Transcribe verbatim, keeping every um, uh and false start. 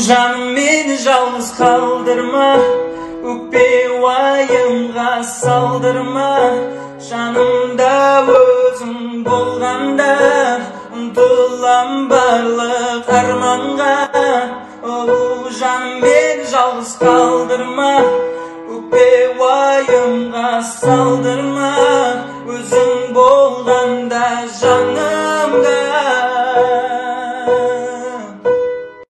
Жаным мені жалғыз қалдырма, өкпе уайымға салдырма. Жанымда өзің болғанда, ұмтылам барлық арманға. Оу, жаным мені жалғыз қалдырма, өкпе уайымға салдырма.